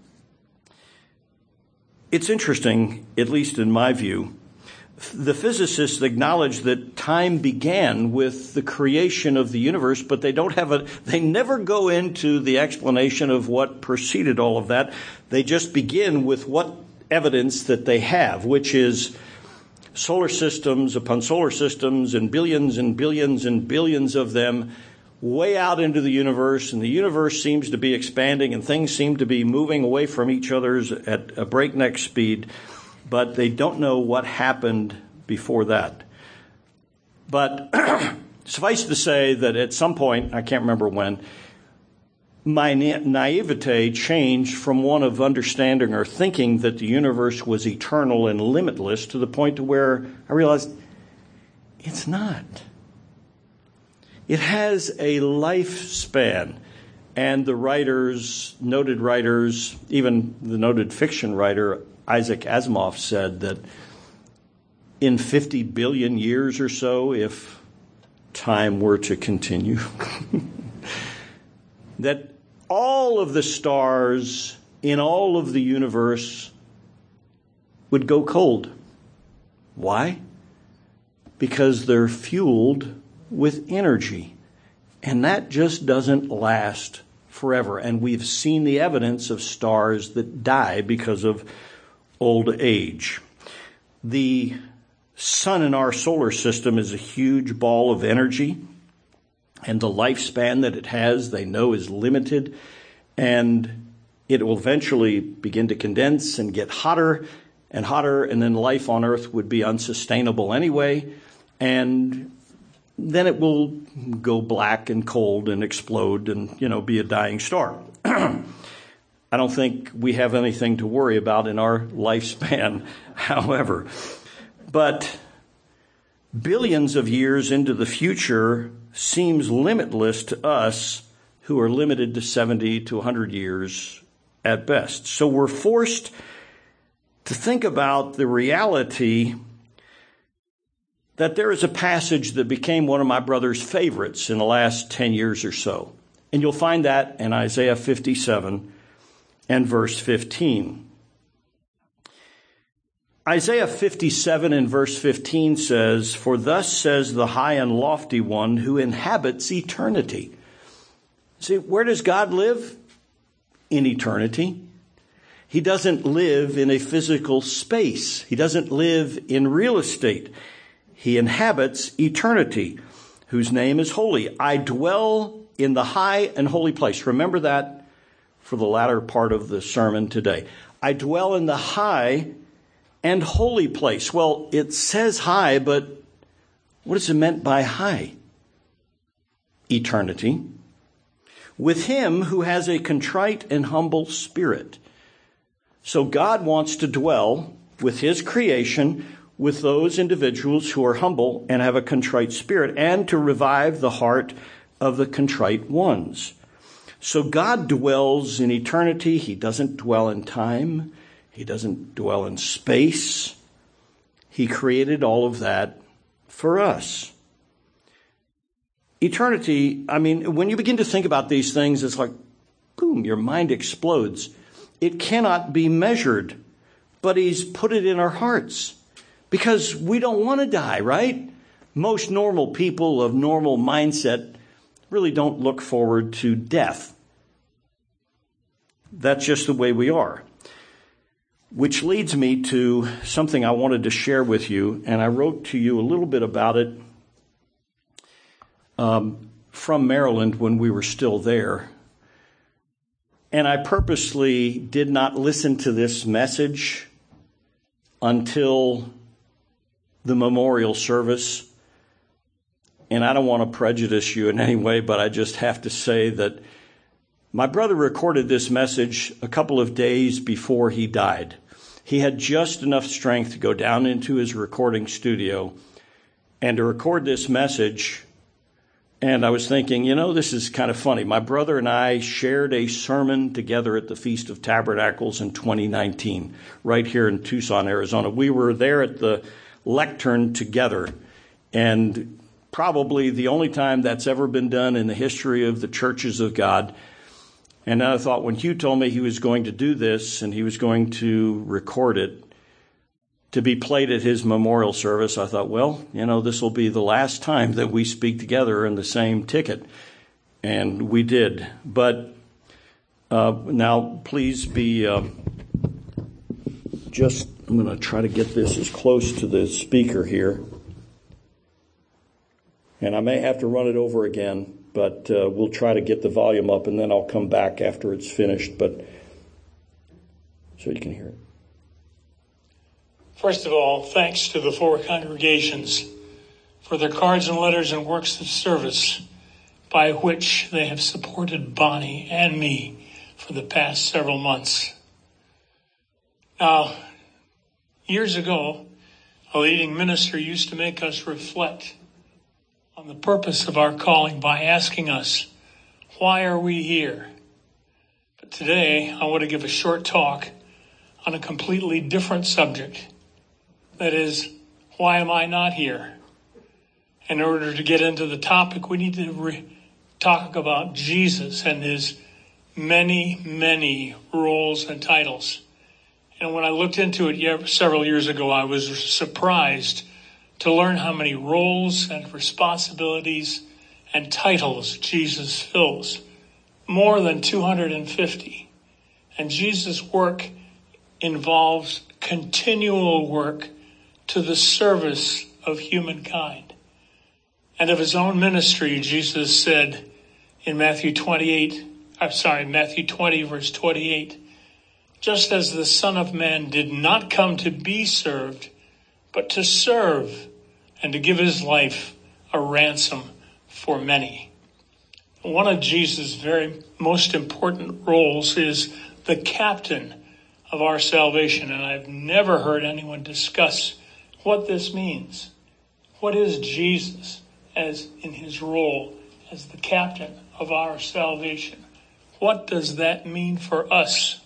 It's interesting, at least in my view, the physicists acknowledge that time began with the creation of the universe, but they never go into the explanation of what preceded all of that. They just begin with what evidence that they have, which is solar systems upon solar systems and billions and billions and billions of them way out into the universe. And the universe seems to be expanding and things seem to be moving away from each other at a breakneck speed. But they don't know what happened before that. But suffice to say that at some point, I can't remember when, my naivete changed from one of understanding or thinking that the universe was eternal and limitless to the point to where I realized it's not. It has a lifespan. And the noted writers, even the noted fiction writer Isaac Asimov said that in 50 billion years or so, if time were to continue, that all of the stars in all of the universe would go cold. Why? Because they're fueled with energy. And that just doesn't last forever. And we've seen the evidence of stars that die because of old age. The sun in our solar system is a huge ball of energy. And the lifespan that it has, they know, is limited. And it will eventually begin to condense and get hotter and hotter. And then life on Earth would be unsustainable anyway. And then it will go black and cold and explode and, be a dying star. I don't think we have anything to worry about in our lifespan, however. But billions of years into the future seems limitless to us who are limited to 70 to 100 years at best. So we're forced to think about the reality that there is a passage that became one of my brother's favorites in the last 10 years or so. And you'll find that in Isaiah 57 and verse 15. Isaiah 57 and verse 15 says, "For thus says the high and lofty one who inhabits eternity." See, where does God live? In eternity. He doesn't live in a physical space. He doesn't live in real estate. He inhabits eternity. whose name is holy. I dwell in the high and holy place. Remember that for the latter part of the sermon today. I dwell in the high and holy place. Well, it says high, but what is it meant by high? Eternity. With him who has a contrite and humble spirit. So God wants to dwell with his creation, with those individuals who are humble and have a contrite spirit, and to revive the heart of the contrite ones. So God dwells in eternity. He doesn't dwell in time. He doesn't dwell in space. He created all of that for us. Eternity, when you begin to think about these things, it's like, boom, your mind explodes. It cannot be measured, but he's put it in our hearts because we don't want to die, right? Most normal people of normal mindset really don't look forward to death. That's just the way we are. Which leads me to something I wanted to share with you, and I wrote to you a little bit about it from Maryland when we were still there. And I purposely did not listen to this message until the memorial service. And I don't want to prejudice you in any way, but I just have to say that my brother recorded this message a couple of days before he died. He had just enough strength to go down into his recording studio and to record this message. And I was thinking, this is kind of funny. My brother and I shared a sermon together at the Feast of Tabernacles in 2019, right here in Tucson, Arizona. We were there at the lectern together, and probably the only time that's ever been done in the history of the churches of God. And then I thought, when Hugh told me he was going to do this and he was going to record it to be played at his memorial service, I thought, well, this will be the last time that we speak together in the same ticket. And we did. But now please be I'm going to try to get this as close to the speaker here. And I may have to run it over again, but we'll try to get the volume up, and then I'll come back after it's finished, but so you can hear it. First of all, thanks to the four congregations for their cards and letters and works of service by which they have supported Bonnie and me for the past several months. Now, years ago, a leading minister used to make us reflect on the purpose of our calling by asking us, why are we here? But today, I want to give a short talk on a completely different subject. That is, why am I not here? In order to get into the topic, we need to talk about Jesus and his many, many roles and titles. And when I looked into it several years ago, I was surprised to learn how many roles and responsibilities and titles Jesus fills. More than 250. And Jesus' work involves continual work to the service of humankind. And of his own ministry, Jesus said in Matthew 20, verse 28, just as the Son of Man did not come to be served, but to serve and to give his life a ransom for many. One of Jesus' very most important roles is the captain of our salvation, and I've never heard anyone discuss what this means. What is Jesus as in his role as the captain of our salvation? What does that mean for us?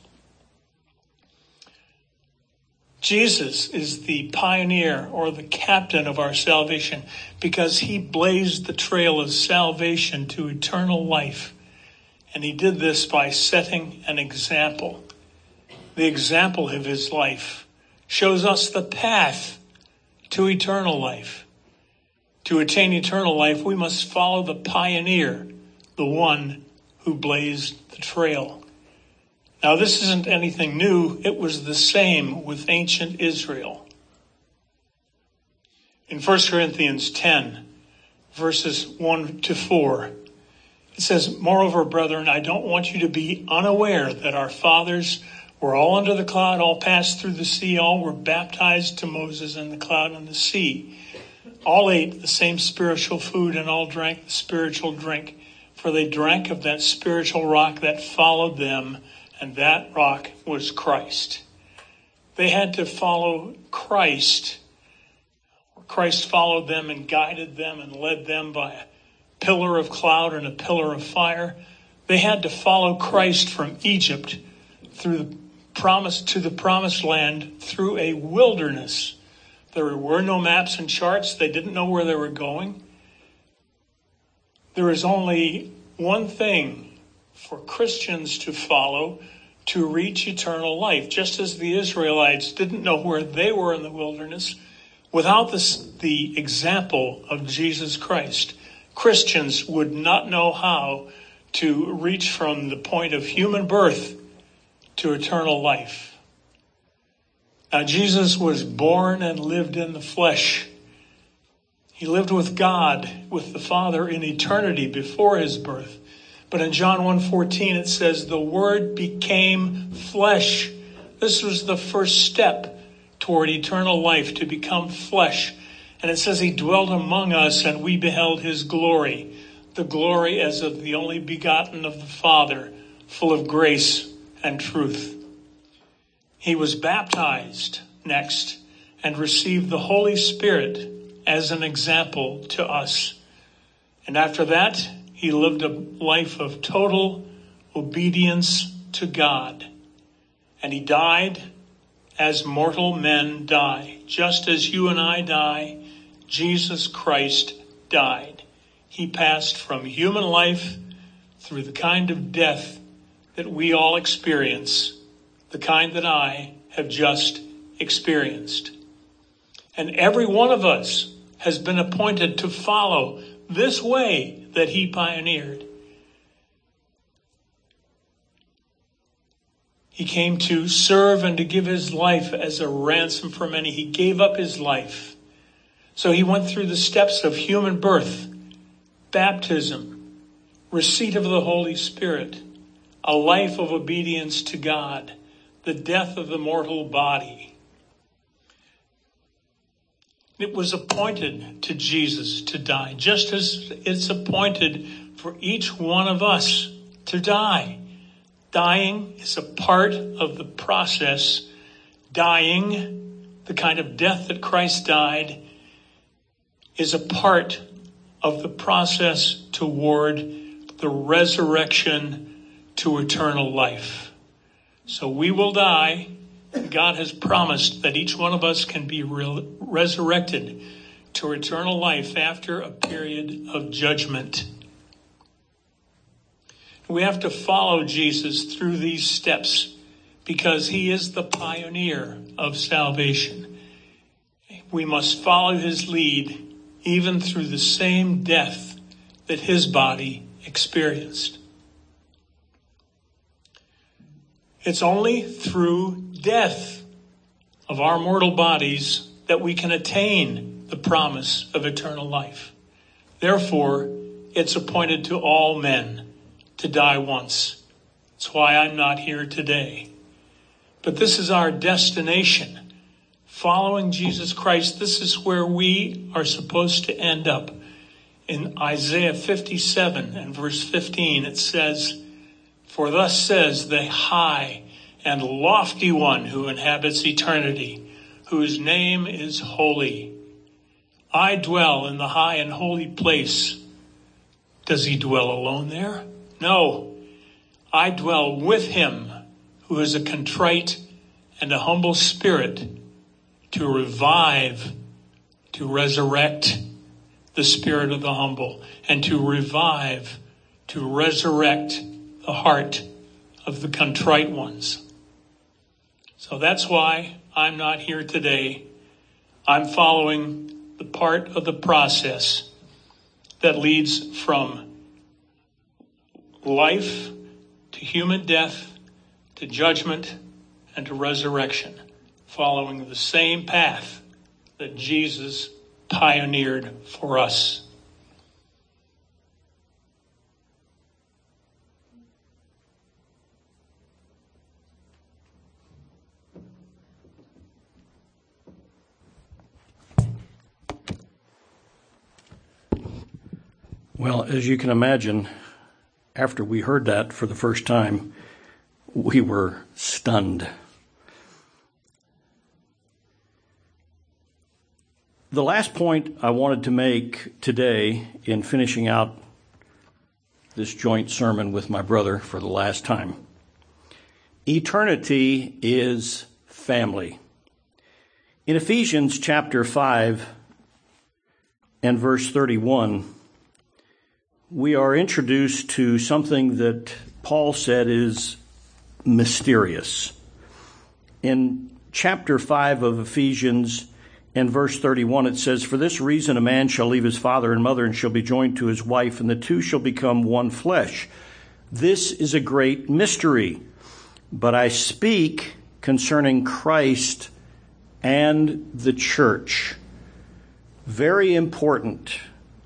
Jesus is the pioneer or the captain of our salvation because he blazed the trail of salvation to eternal life. And he did this by setting an example. The example of his life shows us the path to eternal life. To attain eternal life, we must follow the pioneer, the one who blazed the trail. Now, this isn't anything new. It was the same with ancient Israel. In 1 Corinthians 10, verses 1 to 4. It says, "Moreover, brethren, I don't want you to be unaware that our fathers were all under the cloud, all passed through the sea, all were baptized to Moses in the cloud and the sea. All ate the same spiritual food and all drank the spiritual drink, for they drank of that spiritual rock that followed them, and that rock was Christ." They had to follow Christ. Christ followed them and guided them and led them by a pillar of cloud and a pillar of fire. They had to follow Christ from Egypt through the promise to the promised land through a wilderness. There were no maps and charts. They didn't know where they were going. There is only one thing for Christians to follow to reach eternal life. Just as the Israelites didn't know where they were in the wilderness, without the example of Jesus Christ, Christians would not know how to reach from the point of human birth to eternal life. Now, Jesus was born and lived in the flesh. He lived with God, with the Father in eternity before his birth. But in John 1:14, it says, "The Word became flesh." This was the first step toward eternal life, to become flesh. And it says he dwelt among us and we beheld his glory, the glory as of the only begotten of the Father, full of grace and truth. He was baptized next and received the Holy Spirit as an example to us. And after that, he lived a life of total obedience to God. And he died as mortal men die. Just as you and I die, Jesus Christ died. He passed from human life through the kind of death that we all experience, the kind that I have just experienced. And every one of us has been appointed to follow this way that he pioneered. He came to serve and to give his life as a ransom for many. He gave up his life. So he went through the steps of human birth, baptism, receipt of the Holy Spirit, a life of obedience to God, the death of the mortal body. It was appointed to Jesus to die, just as it's appointed for each one of us to die. Dying is a part of the process. Dying, the kind of death that Christ died, is a part of the process toward the resurrection to eternal life. So we will die. God has promised that each one of us can be resurrected to eternal life after a period of judgment. We have to follow Jesus through these steps because he is the pioneer of salvation. We must follow his lead even through the same death that his body experienced. It's only through death of our mortal bodies that we can attain the promise of eternal life. Therefore, it's appointed to all men to die once. That's why I'm not here today. But this is our destination. Following Jesus Christ, this is where we are supposed to end up. In Isaiah 57 and verse 15, it says, "For thus says the high and lofty one who inhabits eternity, whose name is holy. I dwell in the high and holy place." Does he dwell alone there? No. I dwell with him who is a contrite and a humble spirit, to revive, to resurrect the spirit of the humble, and to revive, to resurrect the heart of the contrite ones. So that's why I'm not here today. I'm following the part of the process that leads from life to human death, to judgment, and to resurrection, following the same path that Jesus pioneered for us. Well, as you can imagine, after we heard that for the first time, we were stunned. The last point I wanted to make today in finishing out this joint sermon with my brother for the last time. Eternity is family. In Ephesians chapter 5 and verse 31, we are introduced to something that Paul said is mysterious. In chapter 5 of Ephesians and verse 31, it says, "For this reason a man shall leave his father and mother and shall be joined to his wife, and the two shall become one flesh. This is a great mystery, but I speak concerning Christ and the church." Very important.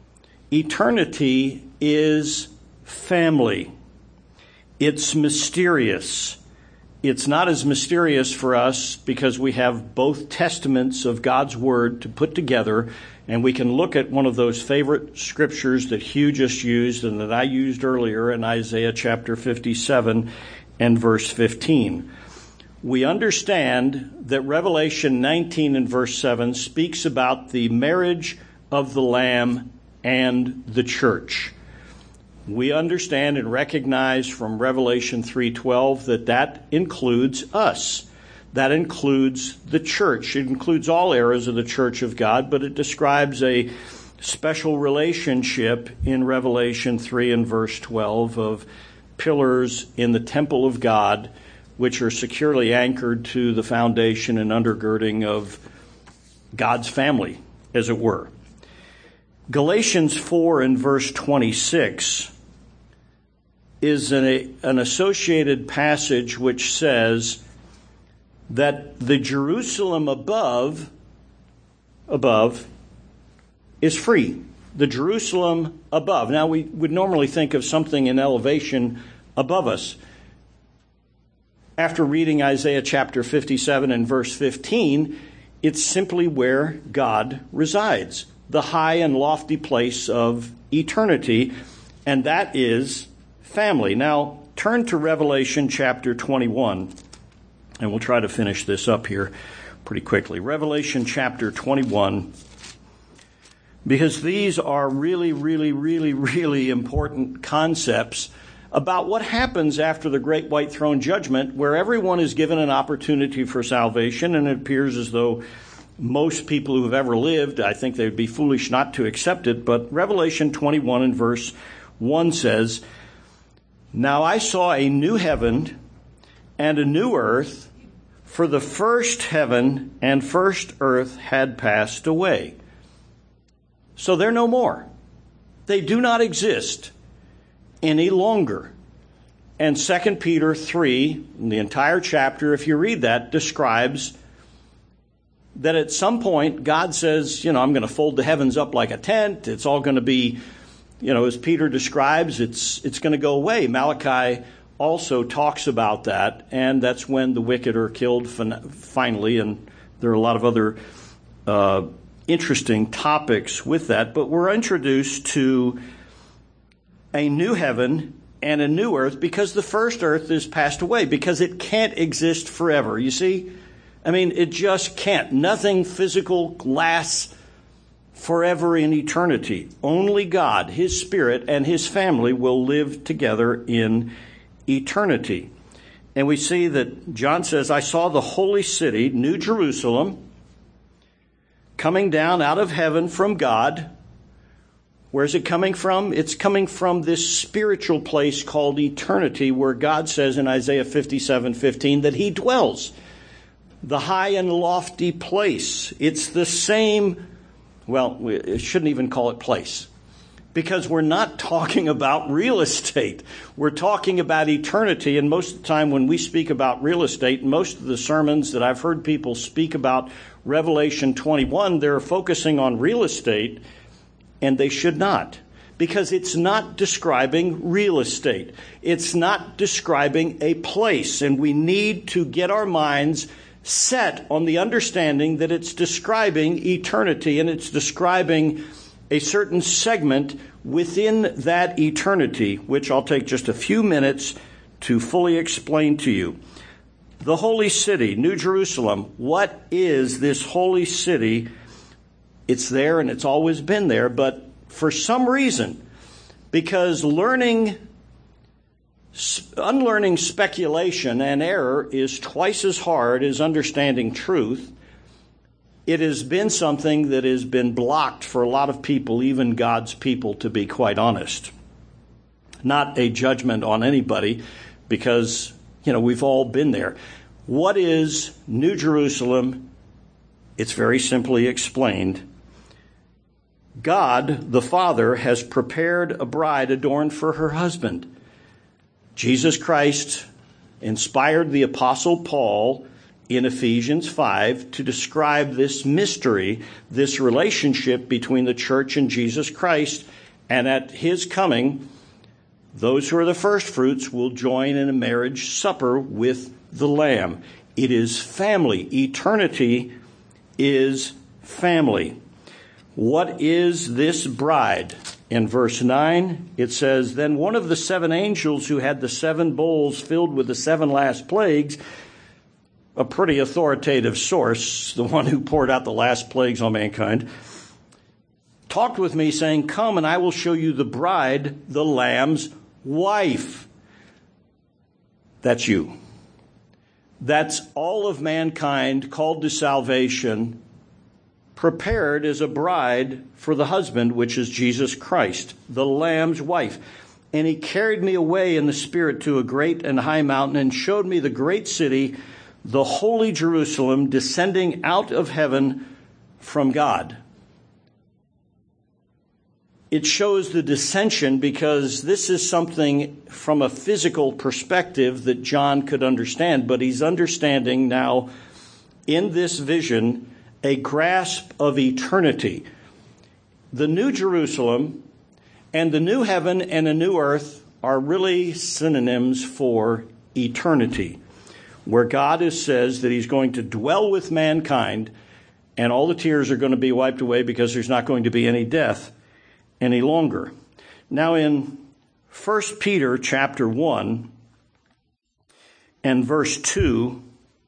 Eternity is family. It's mysterious. It's not as mysterious for us because we have both testaments of God's Word to put together, and we can look at one of those favorite scriptures that Hugh just used and that I used earlier in Isaiah chapter 57 and verse 15. We understand that Revelation 19 and verse 7 speaks about the marriage of the Lamb and the church. We understand and recognize from Revelation 3:12 that includes us. That includes the church. It includes all eras of the church of God, but it describes a special relationship in Revelation 3 and verse 12 of pillars in the temple of God, which are securely anchored to the foundation and undergirding of God's family, as it were. Galatians 4 and verse 26 is an associated passage which says that the Jerusalem above is free. The Jerusalem above. Now, we would normally think of something in elevation above us. After reading Isaiah chapter 57 and verse 15, it's simply where God resides, the high and lofty place of eternity, and that is family. Now, turn to Revelation chapter 21, and we'll try to finish this up here pretty quickly. Revelation chapter 21, because these are really, really, really, really important concepts about what happens after the great white throne judgment, where everyone is given an opportunity for salvation, and it appears as though most people who have ever lived, I think they would be foolish not to accept it. But Revelation 21 and verse 1 says, "Now I saw a new heaven and a new earth, for the first heaven and first earth had passed away." So they're no more. They do not exist any longer. And 2 Peter 3, the entire chapter, if you read that, describes that at some point God says, I'm going to fold the heavens up like a tent. It's all going to be, as Peter describes, it's going to go away. Malachi also talks about that, and that's when the wicked are killed finally, and there are a lot of other interesting topics with that. But we're introduced to a new heaven and a new earth because the first earth is passed away, because it can't exist forever. You see? It just can't. Nothing physical lasts forever in eternity. Only God, His Spirit, and His family will live together in eternity. And we see that John says, "I saw the holy city, New Jerusalem, coming down out of heaven from God." Where's it coming from? It's coming from this spiritual place called eternity, where God says in Isaiah 57:15 that He dwells. The high and lofty place. It's the same, we shouldn't even call it place, because we're not talking about real estate. We're talking about eternity, and most of the time when we speak about real estate, most of the sermons that I've heard people speak about Revelation 21, they're focusing on real estate, and they should not, because it's not describing real estate. It's not describing a place, and we need to get our minds set on the understanding that it's describing eternity, and it's describing a certain segment within that eternity, which I'll take just a few minutes to fully explain to you. The holy city, New Jerusalem. What is this holy city? It's there and it's always been there, but for some reason, because unlearning speculation and error is twice as hard as understanding truth, it has been something that has been blocked for a lot of people, even God's people, to be quite honest. Not a judgment on anybody, because, we've all been there. What is New Jerusalem? It's very simply explained. God, the Father, has prepared a bride adorned for her husband. Jesus Christ inspired the Apostle Paul in Ephesians 5 to describe this mystery, this relationship between the church and Jesus Christ. And at his coming, those who are the first fruits will join in a marriage supper with the Lamb. It is family. Eternity is family. What is this bride? In verse 9, it says, "Then one of the 7 angels who had the 7 bowls filled with the 7 last plagues," a pretty authoritative source, the one who poured out the last plagues on mankind, "talked with me, saying, 'Come, and I will show you the bride, the Lamb's wife.'" That's you. That's all of mankind called to salvation, prepared as a bride for the husband, which is Jesus Christ, the Lamb's wife. "And he carried me away in the Spirit to a great and high mountain and showed me the great city, the holy Jerusalem, descending out of heaven from God." It shows the descension because this is something from a physical perspective that John could understand, but he's understanding now in this vision a grasp of eternity. The New Jerusalem and the new heaven and a new earth are really synonyms for eternity, where God says that he's going to dwell with mankind and all the tears are going to be wiped away because there's not going to be any death any longer. Now in 1 Peter chapter 1 and verse 2,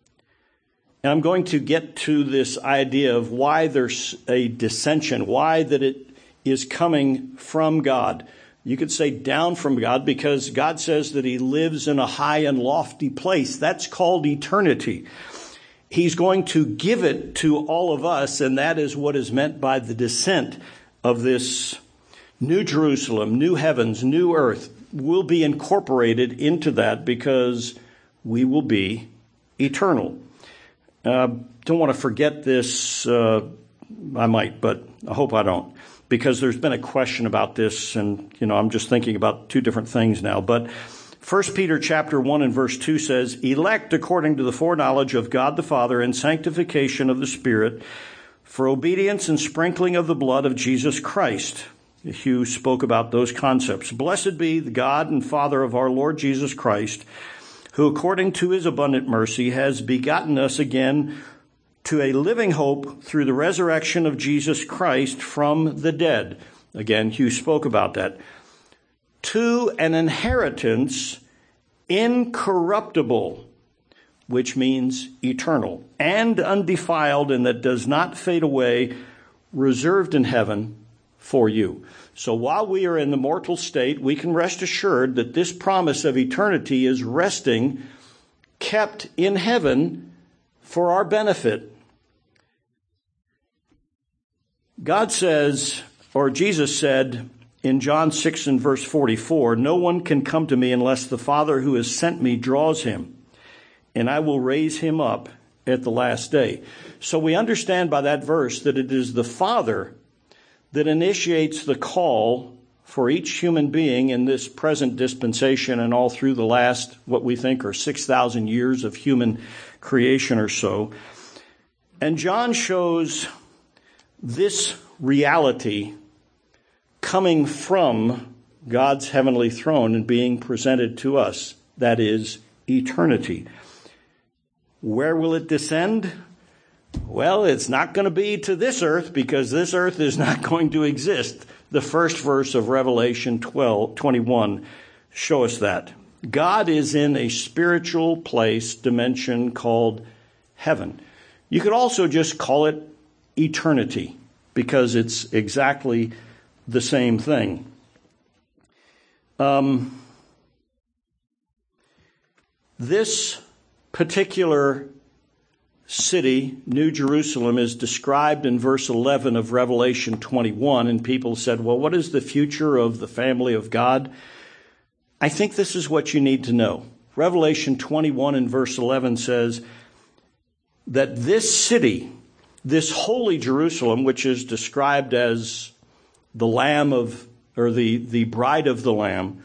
and I'm going to get to this idea of why there's a dissension, why that it is coming from God. You could say down from God, because God says that he lives in a high and lofty place. That's called eternity. He's going to give it to all of us, and that is what is meant by the descent of this New Jerusalem, new heavens, new earth. We'll be incorporated into that because we will be eternal. Don't want to forget this. I might, but I hope I don't, because there's been a question about this, and I'm just thinking about 2 different things now. But 1 Peter chapter 1 and verse 2 says, "Elect according to the foreknowledge of God the Father and sanctification of the Spirit, for obedience and sprinkling of the blood of Jesus Christ." Hugh spoke about those concepts. "Blessed be the God and Father of our Lord Jesus Christ, who according to his abundant mercy has begotten us again to a living hope through the resurrection of Jesus Christ from the dead." Again, Hugh spoke about that. "To an inheritance incorruptible," which means eternal, "and undefiled, and that does not fade away, reserved in heaven for you." So while we are in the mortal state, we can rest assured that this promise of eternity is resting, kept in heaven for our benefit. God says, or Jesus said in John 6 and verse 44, "No one can come to me unless the Father who has sent me draws him, and I will raise him up at the last day." So we understand by that verse that it is the Father that initiates the call for each human being in this present dispensation and all through the last, what we think are 6,000 years of human creation or so. And John shows this reality coming from God's heavenly throne and being presented to us. That is eternity. Where will it descend? Well, it's not going to be to this earth because this earth is not going to exist. The first verse of Revelation 21 show us that. God is in a spiritual place, dimension called heaven. You could also just call it eternity because it's exactly the same thing. This particular city, New Jerusalem, is described in verse 11 of Revelation 21, and people said, well, what is the future of the family of God? I think this is what you need to know. Revelation 21 and verse 11 says that this city, this holy Jerusalem, which is described as the Lamb of, or the bride of the Lamb,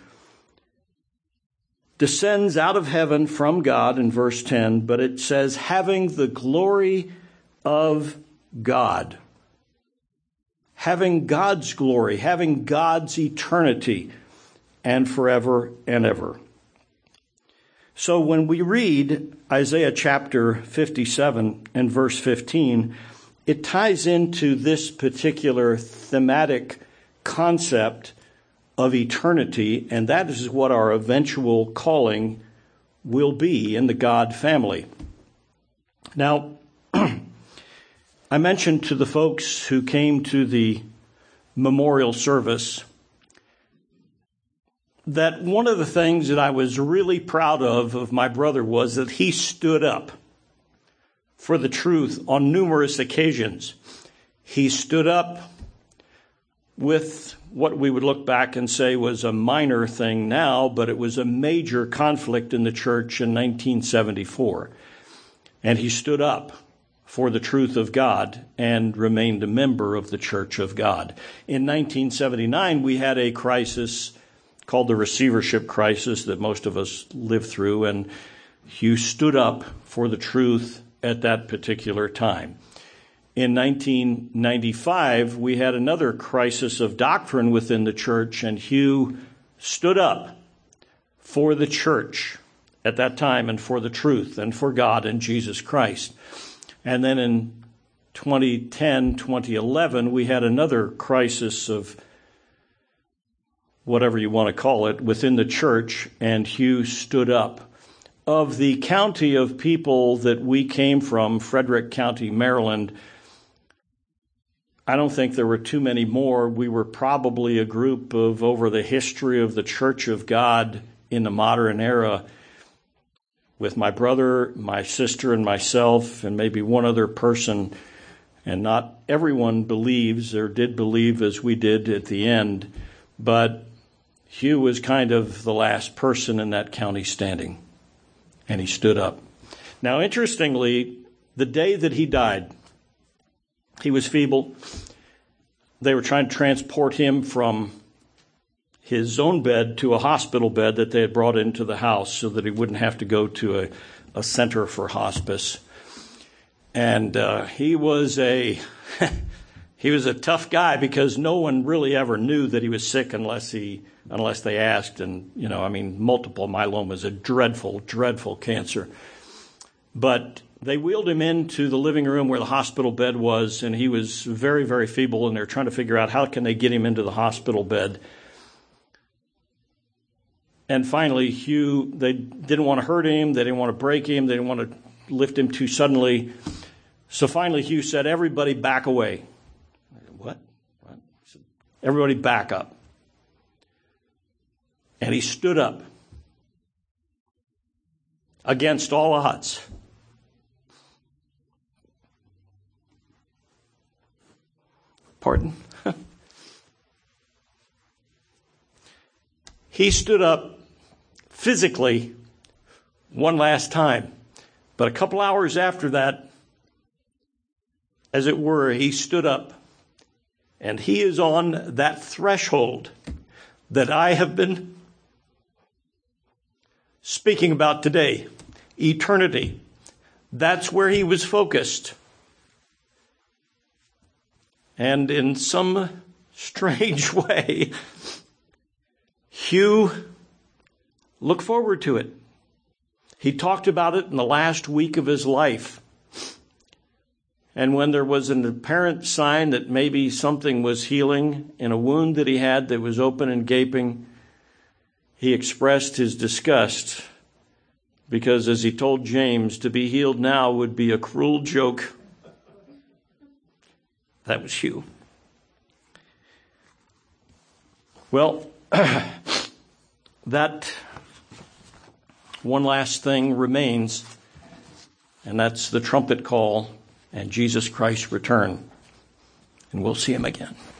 descends out of heaven from God in verse 10, but it says, having the glory of God. Having God's glory, having God's eternity, and forever and ever. So when we read Isaiah chapter 57 and verse 15, it ties into this particular thematic concept of eternity, and that is what our eventual calling will be in the God family. Now, I mentioned to the folks who came to the memorial service that one of the things that I was really proud of my brother was that he stood up for the truth on numerous occasions. He stood up with what we would look back and say was a minor thing now, but it was a major conflict in the church in 1974. And he stood up for the truth of God and remained a member of the Church of God. In 1979, we had a crisis called the receivership crisis that most of us lived through, and Hugh stood up for the truth at that particular time. In 1995, we had another crisis of doctrine within the church, and Hugh stood up for the church at that time and for the truth and for God and Jesus Christ. And then in 2010, 2011, we had another crisis of whatever you want to call it within the church, and Hugh stood up. Of the county of people that we came from, Frederick County, Maryland, I don't think there were too many more. We were probably a group of, over the history of the Church of God in the modern era, with my brother, my sister, and myself, and maybe one other person. And not everyone believes or did believe as we did at the end, but Hugh was kind of the last person in that county standing, and he stood up. Now, interestingly, the day that he died, he was feeble. They were trying to transport him from his own bed to a hospital bed that they had brought into the house so that he wouldn't have to go to a center for hospice. And he was a tough guy because no one really ever knew that he was sick unless they asked. And, multiple myeloma is a dreadful, dreadful cancer. But they wheeled him into the living room where the hospital bed was, and he was very, very feeble, and they're trying to figure out how can they get him into the hospital bed. And finally, Hugh, they didn't want to hurt him, they didn't want to break him, they didn't want to lift him too suddenly. So finally, Hugh said, "Everybody back away." What? He said, "Everybody back up." And he stood up against all odds. Pardon? He stood up physically one last time. But a couple hours after that, as it were, he stood up. And he is on that threshold that I have been speaking about today. Eternity. That's where he was focused. And in some strange way, Hugh looked forward to it. He talked about it in the last week of his life. And when there was an apparent sign that maybe something was healing in a wound that he had that was open and gaping, he expressed his disgust because, as he told James, to be healed now would be a cruel joke. That was Hugh. Well, that one last thing remains, and that's the trumpet call and Jesus Christ's return. And we'll see him again.